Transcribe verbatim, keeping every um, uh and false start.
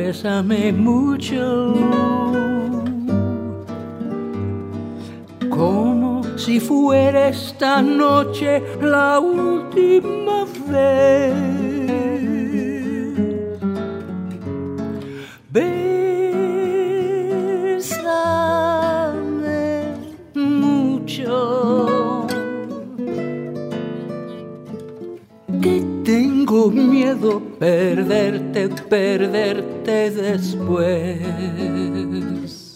bésame mucho, como si fuera esta noche la última vez. Bésame mucho, que tengo miedo perderte, perderte después.